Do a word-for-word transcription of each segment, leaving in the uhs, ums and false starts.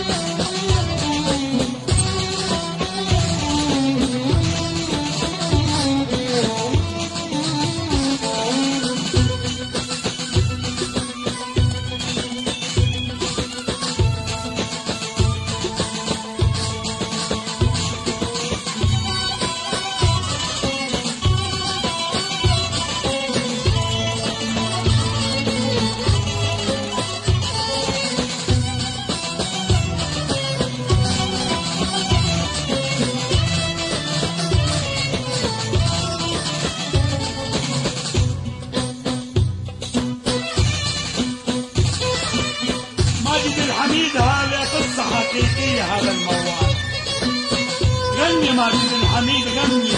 الحميد هذا قصة حقيقية، هذا الموال. غني ماجد الحميد غني.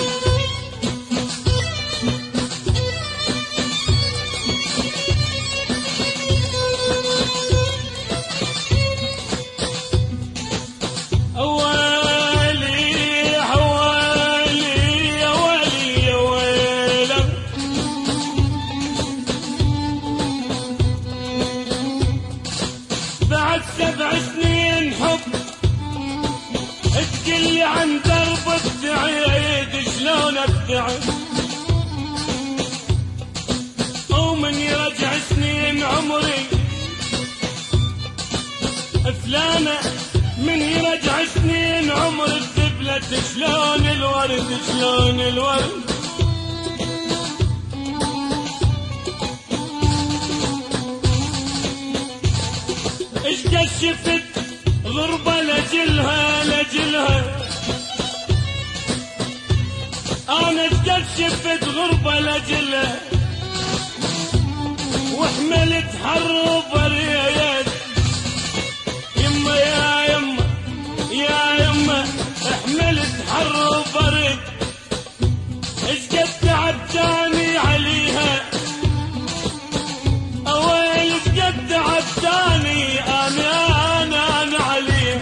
سبع سنين حب تقلي عن درب السعيد شلون ابتعد، ومن يرجع سنين عمري فلانة، من يرجع سنين عمر الدبلة شلون الورد شلون الورد. ايش كشفت غربة لجلها لجلها، انا ايش كشفت غربة لجلها، وحملت حر بريد يما يا يما يا يما، حملت حر بريد. ايش قد تعبتاني عليها اويل، ايش قد تعبتاني انا انا انا عليها،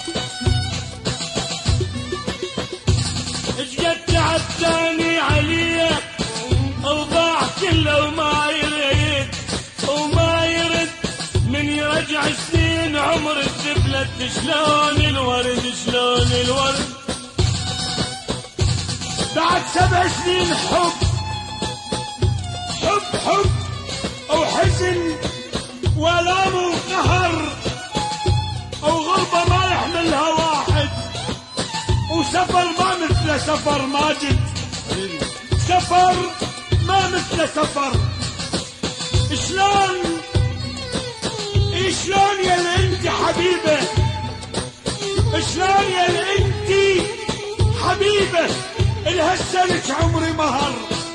ايش قد تعبتاني عليها، وضاع كله وما يريد وما يرد، من يرجع سنين عمر الدبلة شلون الورد شلون الورد. بعد سبع سنين حب حب حب وحزن ولام وقهر، او غربة ما يحملها واحد، وسفر ما مثل سفر ماجد، سفر ما مثل سفر. شلون شلون يا انت حبيبة، شلون يا انت حبيبة الهسلك عمري مهر،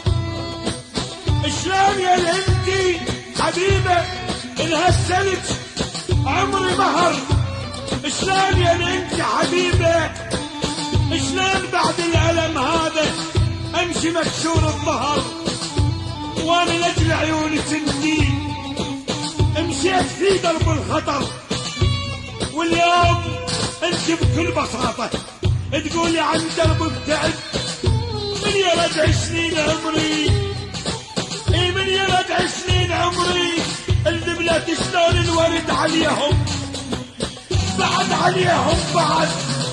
شلون يا انت حبيبة الهسلك عمري مهر، شلون يا انت حبيبة، شلون بعد الألم هذا امشي مكسور الظهر، وانا لاجل عيوني تنتين مشيت في درب الخطر، واليوم انت بكل بساطة تقولي عن درب ابتعد. من يرد سنين عمري، اي من يرد سنين عمري، الدبلة شلون الورد عليهم بعد عليهم بعد.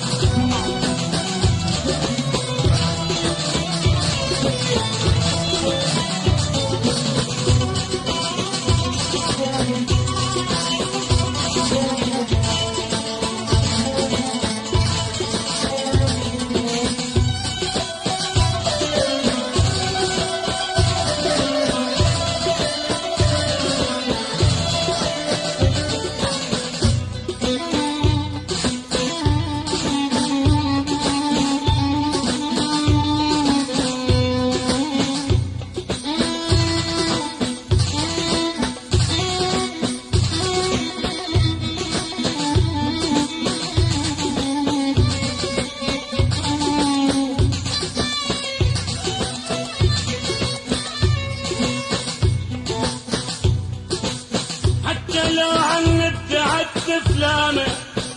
لو عن ابتعدت فلانة،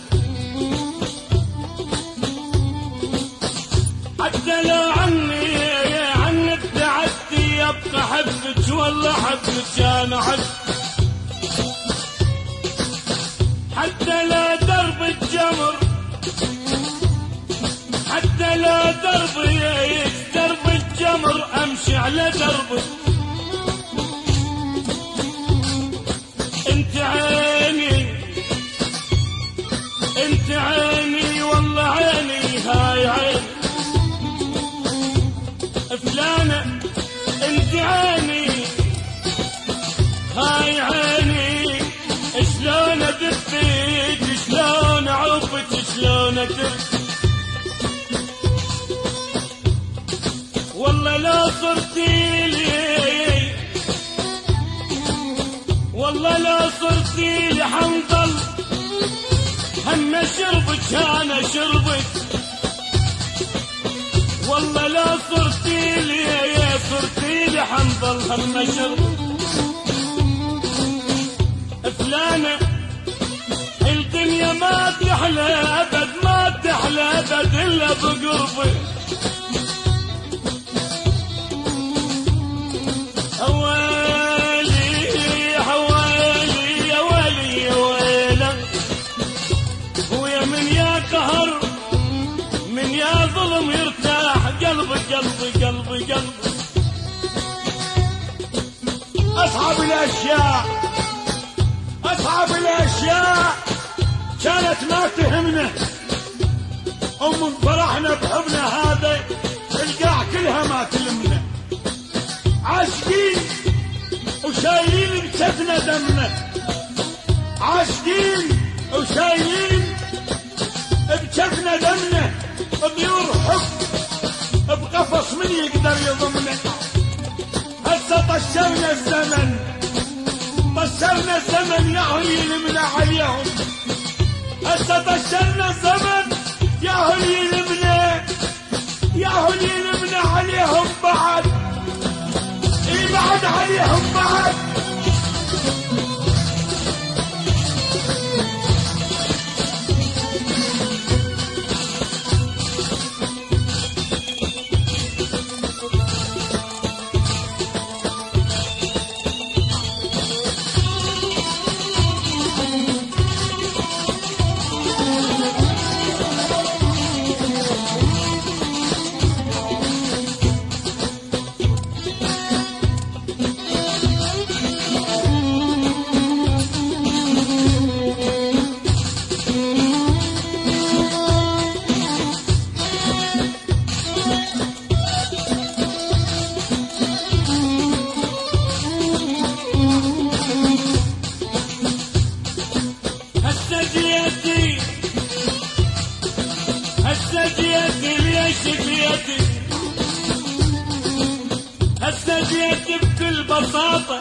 حتى لو عني عن ابتعدت يبقى حبك والله حبك انا حب، حتى لو دربك دربي درب الجمر امشي على دربي. انت عيني انت عيني والله عيني هاي عيني فلانة. انت عيني هاي عيني شلون ادفيك شلون اعوفك شلون ادفيك. والله لا صرتي لي والله لا صرتي لي حنظل هم شربك انا شربك. والله لا صرتي لي صرتي لي حنظل هم شربك. فلانة الدنيا ما تحلى ابد ما تحلى ابد الا بقربك. حوالي حوالي يا ويلي يا ويله ويا من يا قهر من يا ظلم يرتاح قلبي قلبي قلبي قلبي. أصعب الأشياء أصعب الأشياء كانت ما تهمنا. أم فرحنا بحبنا هذا القاع كلها ما تلمنا. عاشقين وشايلين بكفنا دمنا. عاشقين وشايلين بكفنا دمنا. طيور حب بقفص من يقدر يضمنا. هسه طشرنا الزمن طشرنا الزمن ياهو يلمنا عليهم. هسه طشرنا الزمن ياهو يلمنا ياهو يلمنا عليهم بعد. اي بعد عليهم بعد. هسه جيتي بكل بساطة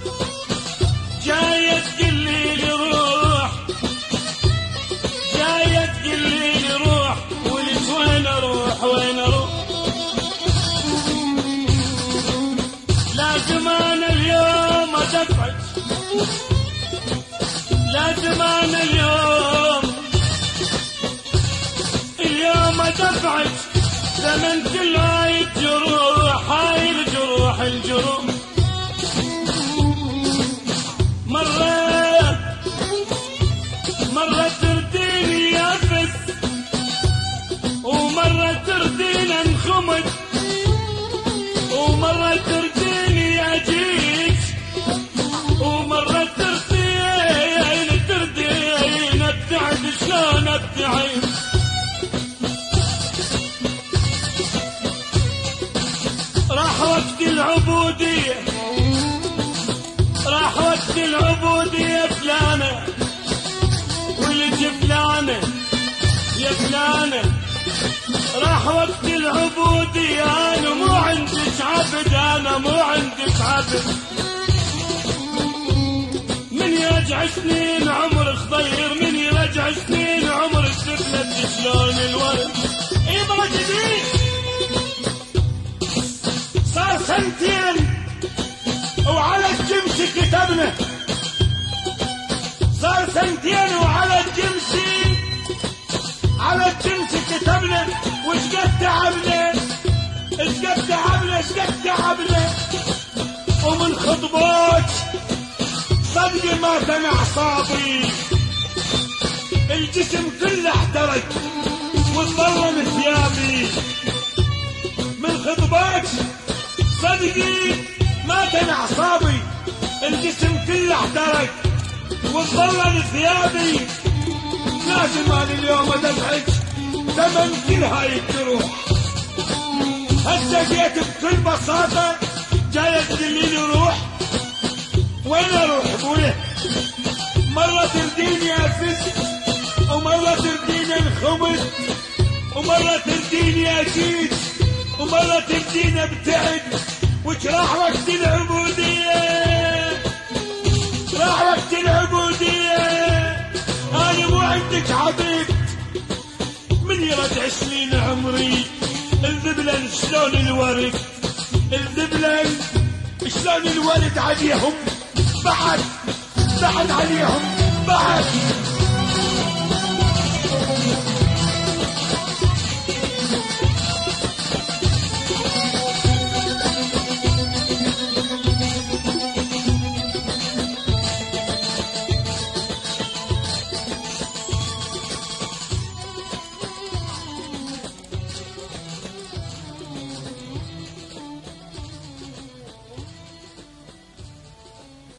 جاية تقلي لي روح جاية تقلي لي روح ولك وين اروح وين اروح. لازم انا اليوم ادفعك لازم انا اليوم اليوم ادفعك زمن كل هاي الجروح هاي الجروح الجروح. مرة مرة ترديني يافس ومرة ترديني انخمد ومرة ترديني اجيك ومرة ترديني ترديني ابتعد شلون ابتعد. راح وقت العبودية راح وقت العبودية فلانة ولج فلانة يا فلانة. راح وقت العبودية أنا مو عندك عبد أنا مو عندك عبد. من يرجع سنين عمرك ضير من يرجع سنين عمرك تفلت شلون الورد. اي موجودين صار سنتين وعلى الجمس كتبنا صار سنتين وعلى الجمس على الجمس كتبنا. وش قد تعبنا ايش قد تعبنا ايش قد تعبنا. ومن خطبات صدقي ما تم اعصابي الجسم كله احترق وتظلم ثيابي خطبات صدقي ما كان اعصابي، الجسم كله احترق وتظلل ثيابي. لازم انا اليوم ادفعك ثمن كل هاي الجروح. هسه جيت بكل بساطة جاي تدليني روح، وين اروح ابويا؟ مرة ترديني افز، ومرة ترديني الخبز، ومرة ترديني اجيد، ومرة ترديني ابتعد. وش راح وقت العبودية؟ راح وقت العبودية. انا مو عندك عبيد، من يرجع سنين عمري. الذبلن شلون الورد، الذبلن شلون الورد عليهم بعد، بعد عليهم بعد.